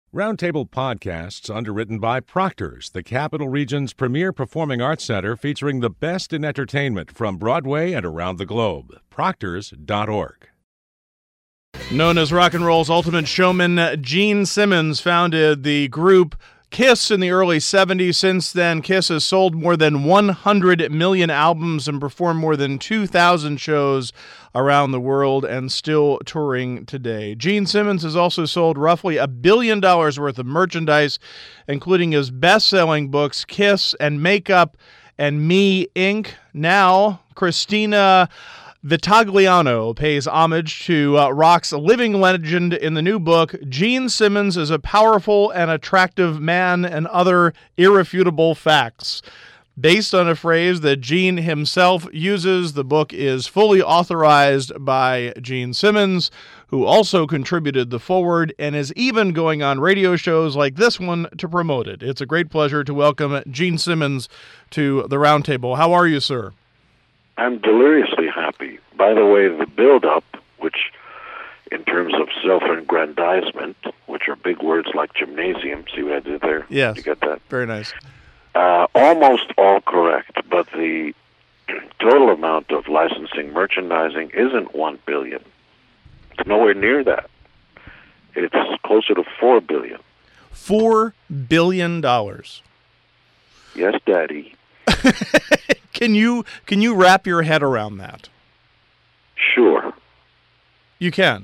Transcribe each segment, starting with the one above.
Roundtable Podcasts, underwritten by Proctor's, the Capital Region's premier performing arts center featuring the best in entertainment from Broadway and around the globe. Proctors.org. Known as rock and roll's ultimate showman, Gene Simmons founded the group Kiss in the early 70s. Since then, Kiss has sold more than 100 million albums and performed more than 2,000 shows around the world and still touring today. Gene Simmons has also sold roughly $1 billion worth of merchandise, including his best-selling books, Kiss and Makeup and Me, Inc. Now, Christina Vitagliano pays homage to rock's living legend in the new book. Gene Simmons is a powerful and attractive man and other irrefutable facts. Based on a phrase that Gene himself uses, the book is fully authorized by Gene Simmons, who also contributed the foreword and is even going on radio shows like this one to promote it. It's a great pleasure to welcome Gene Simmons to the Roundtable. How are you, sir? I'm deliriously happy. By the way, the build-up, which in terms of self-aggrandizement, which are big words like gymnasium, see what I did there? Yes. You get that? Very nice. Almost all correct, but the total amount of licensing merchandising isn't $1 billion. It's nowhere near that. It's closer to $4 billion. $4 billion. Yes, Daddy. Can you wrap your head around that? Sure. You can.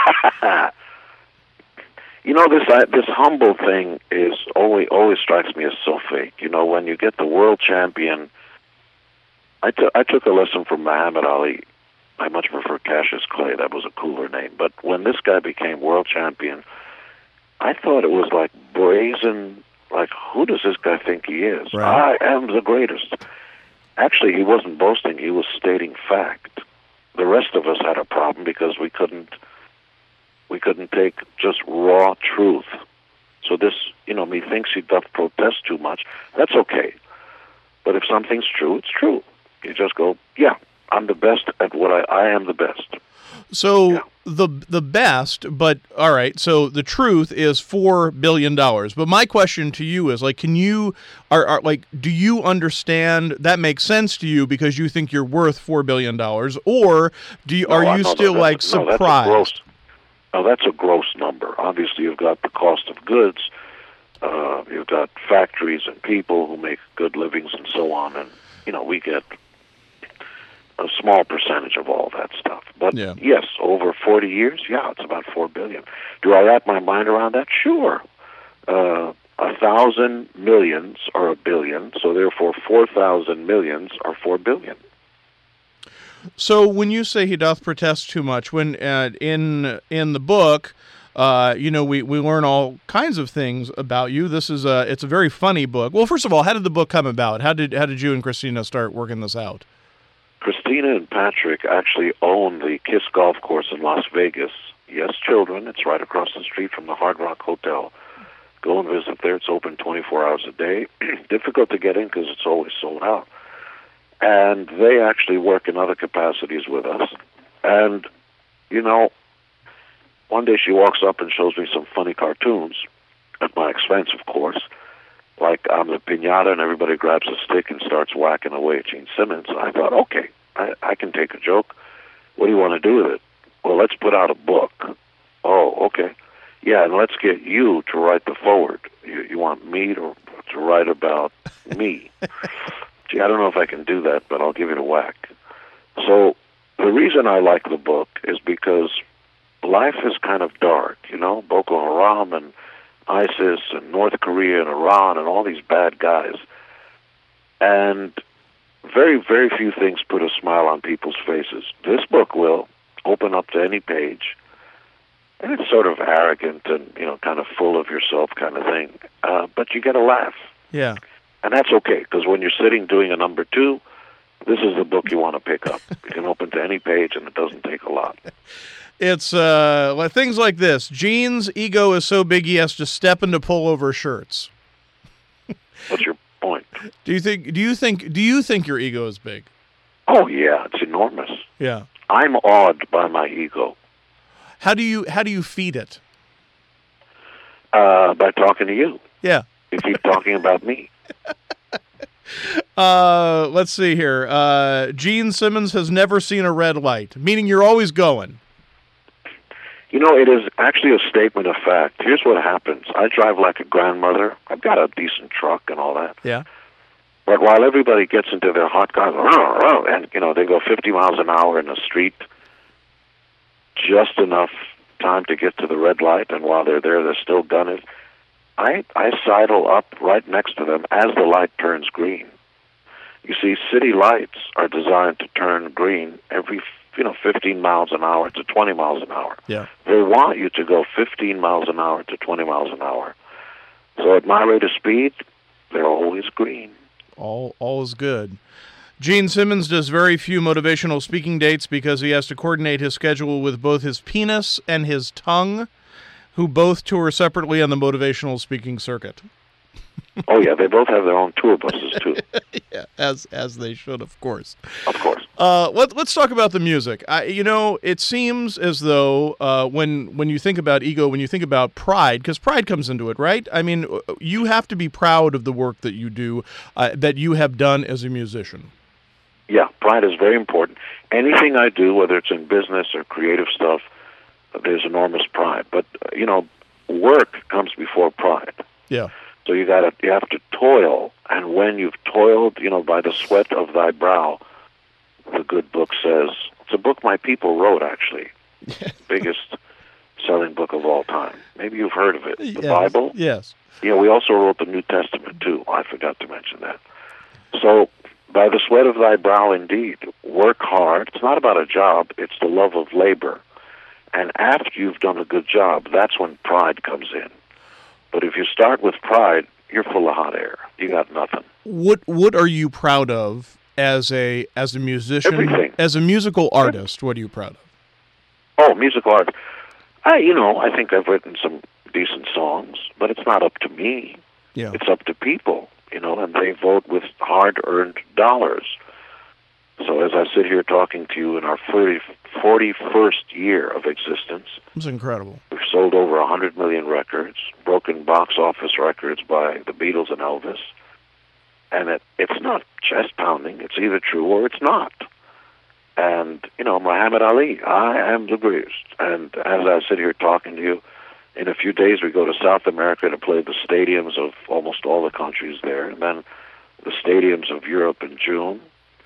You know, this humble thing is always strikes me as so fake. You know, when you get the world champion, I took a lesson from Muhammad Ali. I much prefer Cassius Clay. That was a cooler name. But when this guy became world champion, I thought it was like brazen. Like, who does this guy think he is? Right. I am the greatest. Actually, he wasn't boasting. He was stating fact. The rest of us had a problem because we couldn't take just raw truth. So this, methinks he doth protest too much. That's okay. But if something's true, it's true. You just go, yeah, I'm the best at what I am the best. So yeah. the best, but all right, so the truth is $4 billion. But my question to you is, like, do you understand that makes sense to you because you think you're worth $4 billion? Or are you still surprised? That's a gross number. Obviously, you've got the cost of goods, you've got factories and people who make good livings and so on, and, we get a small percentage of all that stuff. But yes, over 40 years, it's about $4 billion. Do I wrap my mind around that? Sure. 1,000 millions are $1 billion, so therefore 4,000 millions are $4 billion. So when you say he doth protest too much, when in the book, we learn all kinds of things about you. It's a very funny book. Well, first of all, how did the book come about? How did you and Christina start working this out? Christina and Patrick actually own the Kiss Golf Course in Las Vegas. Yes, children, it's right across the street from the Hard Rock Hotel. Go and visit there. It's open 24 hours a day. Difficult to get in because it's always sold out. And they actually work in other capacities with us. And, one day she walks up and shows me some funny cartoons, at my expense, of course. Like I'm the piñata and everybody grabs a stick and starts whacking away at Gene Simmons. I thought, okay, I can take a joke. What do you want to do with it? Well, let's put out a book. Oh, okay. Yeah, and let's get you to write the foreword. You want me to write about me? Gee, I don't know if I can do that, but I'll give it a whack. So the reason I like the book is because life is kind of dark, Boko Haram and ISIS and North Korea and Iran and all these bad guys. And very, very few things put a smile on people's faces. This book will open up to any page, and it's sort of arrogant and, kind of full of yourself kind of thing. But you get a laugh. Yeah. And that's okay, because when you're sitting doing a number 2, this is the book you want to pick up. You can open to any page, and it doesn't take a lot. It's things like this. Gene's ego is so big he has to step into pullover shirts. What's your point? Do you think your ego is big? Oh yeah, it's enormous. Yeah. I'm awed by my ego. How do you feed it? By talking to you. Yeah. You keep talking about me. Let's see here. Gene Simmons has never seen a red light, meaning you're always going. You know, it is actually a statement of fact. Here's what happens. I drive like a grandmother. I've got a decent truck and all that. Yeah. But while everybody gets into their hot cars, and, you know, they go 50 miles an hour in the street, just enough time to get to the red light, and while they're there, they're still gunning. I sidle up right next to them as the light turns green. You see, city lights are designed to turn green every 15 miles an hour to 20 miles an hour. Yeah. They want you to go 15 miles an hour to 20 miles an hour. So at my rate of speed, they're always green. All is good. Gene Simmons does very few motivational speaking dates because he has to coordinate his schedule with both his penis and his tongue, who both tour separately on the motivational speaking circuit. Oh, yeah, they both have their own tour buses, too. Yeah, as they should, of course. Of course. Let's talk about the music. It seems as though when you think about ego, when you think about pride, because pride comes into it, right? I mean, you have to be proud of the work that you do, that you have done as a musician. Yeah, pride is very important. Anything I do, whether it's in business or creative stuff, there's enormous pride. But, work comes before pride. Yeah. So you have to toil, and when you've toiled, by the sweat of thy brow, the good book says, it's a book my people wrote, actually, biggest selling book of all time. Maybe you've heard of it, the Bible. Yes. Yeah, we also wrote the New Testament, too. I forgot to mention that. So, by the sweat of thy brow, indeed, work hard. It's not about a job, it's the love of labor. And after you've done a good job, that's when pride comes in. But if you start with pride, you're full of hot air. You got nothing. What are you proud of as a musician? Everything. As a musical artist, what are you proud of? Oh, musical art. I think I've written some decent songs, but it's not up to me. Yeah. It's up to people, and they vote with hard-earned dollars. So as I sit here talking to you in our 41st year of existence, it's incredible. We've sold over 100 million records, broken box office records by the Beatles and Elvis. And it's not chest-pounding. It's either true or it's not. And, Muhammad Ali, I am the greatest. And as I sit here talking to you, in a few days we go to South America to play the stadiums of almost all the countries there, and then the stadiums of Europe in June.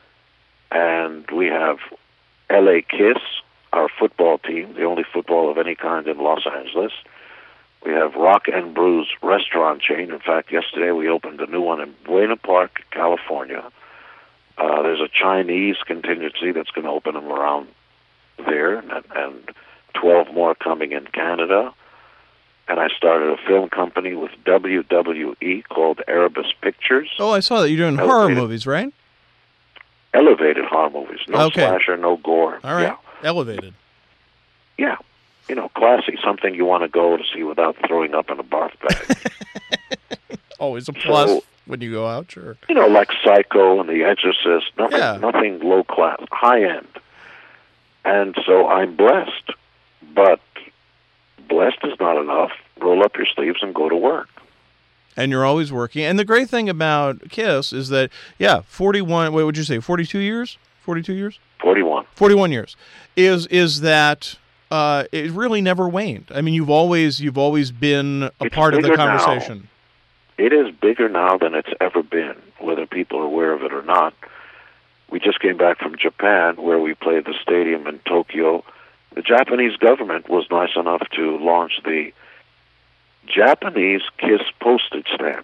And we have L.A. Kiss, our football team, the only football of any kind in Los Angeles. We have Rock and Brews restaurant chain. In fact, yesterday we opened a new one in Buena Park, California. There's a Chinese contingency that's going to open them around there, and 12 more coming in Canada. And I started a film company with WWE called Erebus Pictures. Oh, I saw that. You're doing horror movies, right? Elevated horror movies. No slasher, no gore. All right. Yeah. Elevated. Yeah. Classy. Something you want to go to see without throwing up in a barf bag. Always a plus when you go out, sure. Like Psycho and The Exorcist. Nothing low class. High end. And so I'm blessed. But blessed is not enough. Roll up your sleeves and go to work. And you're always working. And the great thing about KISS is that, 41, what would you say, 42 years? 42 years? 41. 41 years. Is that it really never waned. I mean, you've always been a part of the conversation. Now. It is bigger now than it's ever been, whether people are aware of it or not. We just came back from Japan, where we played the stadium in Tokyo. The Japanese government was nice enough to launch the Japanese KISS postage stamp.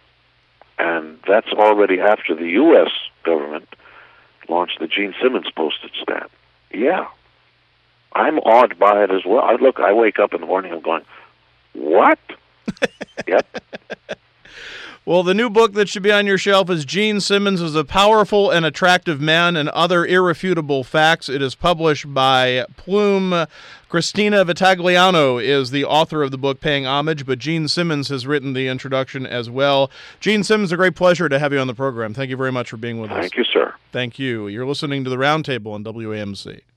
And that's already after the U.S. government launched the Gene Simmons postage stamp. Yeah. I'm awed by it as well. I wake up in the morning and I'm going, what? Yep. Well, the new book that should be on your shelf is Gene Simmons is a Powerful and Attractive Man and Other Irrefutable Facts. It is published by Plume. Christina Vitagliano is the author of the book, paying homage, but Gene Simmons has written the introduction as well. Gene Simmons, a great pleasure to have you on the program. Thank you very much for being with us. Thank you, sir. Thank you. You're listening to The Roundtable on WAMC.